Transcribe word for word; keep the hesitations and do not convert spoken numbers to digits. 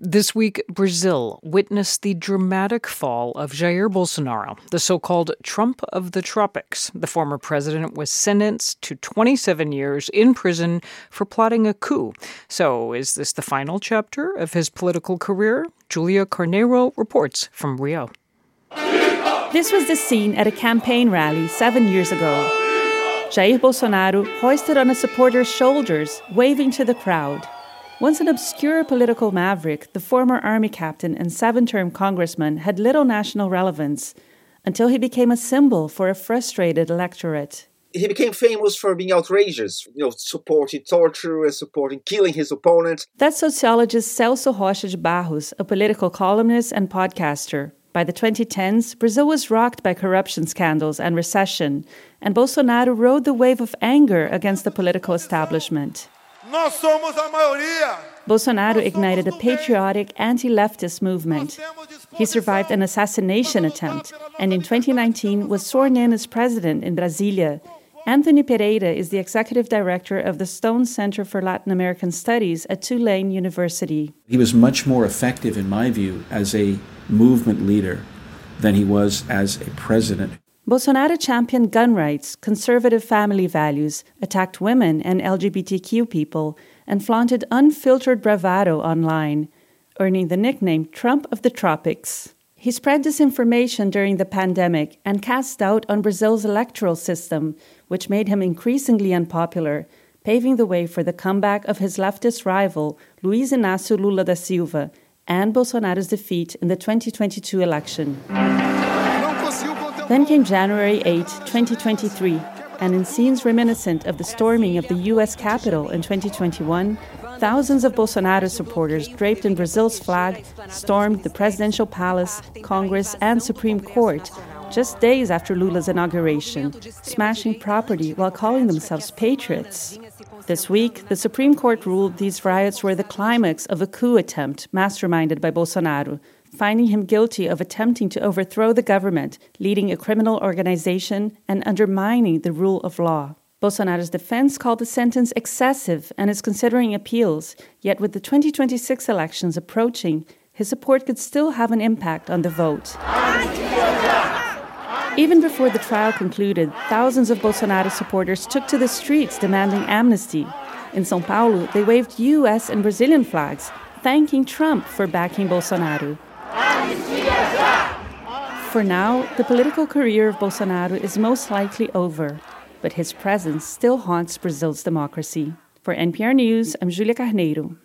This week, Brazil witnessed the dramatic fall of Jair Bolsonaro, the so-called Trump of the tropics. The former president was sentenced to twenty-seven years in prison for plotting a coup. So is this the final chapter of his political career? Julia Carneiro reports from Rio. This was the scene at a campaign rally seven years ago. Jair Bolsonaro hoisted on a supporter's shoulders, waving to the crowd. Once an obscure political maverick, the former army captain and seven-term congressman had little national relevance until he became a symbol for a frustrated electorate. He became famous for being outrageous, you know, supporting torture and supporting killing his opponent. That's sociologist Celso Rocha de Barros, a political columnist and podcaster. By the twenty tens, Brazil was rocked by corruption scandals and recession, and Bolsonaro rode the wave of anger against the political establishment. Nós somos a maioria. Bolsonaro ignited a patriotic anti-leftist movement. He survived an assassination attempt and in twenty nineteen was sworn in as president in Brasília. Anthony Pereira is the executive director of the Stone Center for Latin American Studies at Tulane University. He was much more effective, in my view, as a movement leader than he was as a president. Bolsonaro championed gun rights, conservative family values, attacked women and L G B T Q people, and flaunted unfiltered bravado online, earning the nickname Trump of the Tropics. He spread disinformation during the pandemic and cast doubt on Brazil's electoral system, which made him increasingly unpopular, paving the way for the comeback of his leftist rival, Luiz Inácio Lula da Silva, and Bolsonaro's defeat in the twenty twenty-two election. Then came January eighth, twenty twenty-three, and in scenes reminiscent of the storming of the U S Capitol in twenty twenty-one, thousands of Bolsonaro supporters draped in Brazil's flag stormed the presidential palace, Congress, and Supreme Court just days after Lula's inauguration, smashing property while calling themselves patriots. This week, the Supreme Court ruled these riots were the climax of a coup attempt masterminded by Bolsonaro, finding him guilty of attempting to overthrow the government, leading a criminal organization, and undermining the rule of law. Bolsonaro's defense called the sentence excessive and is considering appeals, yet with the twenty twenty-six elections approaching, his support could still have an impact on the vote. Even before the trial concluded, thousands of Bolsonaro supporters took to the streets demanding amnesty. In São Paulo, they waved U S and Brazilian flags, thanking Trump for backing Bolsonaro. For now, the political career of Bolsonaro is most likely over, but his presence still haunts Brazil's democracy. For N P R News, I'm Julia Carneiro.